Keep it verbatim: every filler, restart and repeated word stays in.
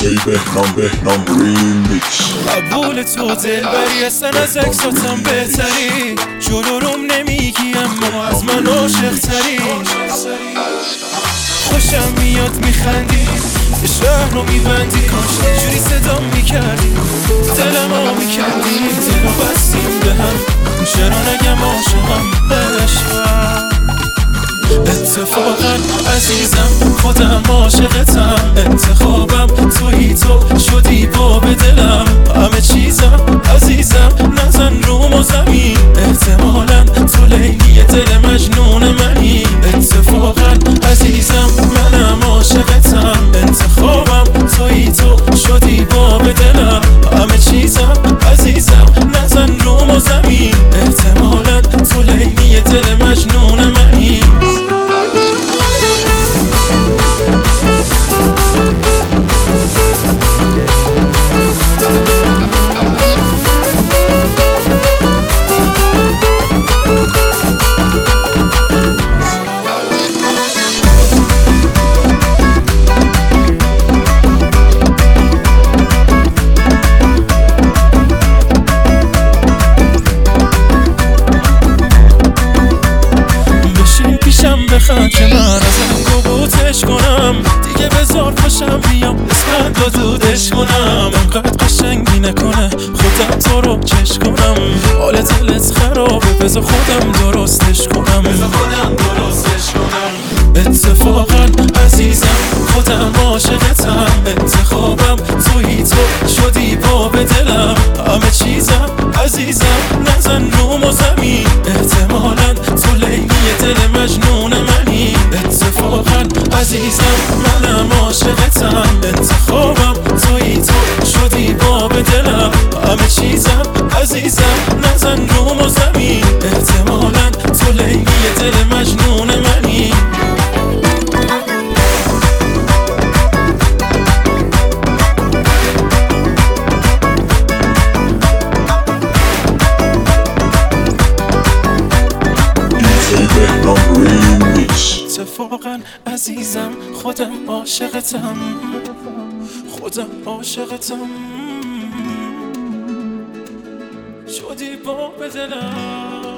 دیجی بهنام بهنام ریمیکس. قبول تو دلبری اصلا از اکساتم بهتری، جلو روم نمیگی اما از من عاشق تری. خوشم میاد میخندی، شهر رو میبندی، کاش جوری صدام میکردی، دلم ها میکردی، دل رو بستیم به هم، چرا نگم عاشقم عشقم. اتفاقا عزیزم خودم عاشقتم، انتخابم تویی، تو شدی باب دلم، همه چیزم عزیزم، نزن روم و زمین، احتمالا تو لیلی دل مجنون منی. اتفاقا عزیزم منم عاشقتم، انتخابم تویی، تو شدی باب دلم، همه چیزم عزیزم، نزن روم و زمین، احتمالا تو لیلی دل مجنون منی. بخند که من ازم گبوتش کنم، دیگه بذار پاشم بیام اسمت با دودش کنم، انقدر قشنگی نکنه خودم تو رو چش کنم، حال دلت خرابه بذار خودم درستش کنم، بذار خودم درستش کنم. اتفاقا عزیزم خودم عاشقتم، انتخابم تویی، تو شدی باب دلم، همه چیزم عزیزم، نزن روم و زمین، احتمالا تو لیلی دل مجنون منی. اتفاقا عزیزم منم عاشقتم، انتخابم تویی، تو شدی باب دلم، همه چیزم عزیزم، نزن روم و زمین، احتمالا تو لیلی دل مجنون منی. اتفاقا عزیزم خودم عاشقتم، خودم عاشقتم، شدی باب دلم.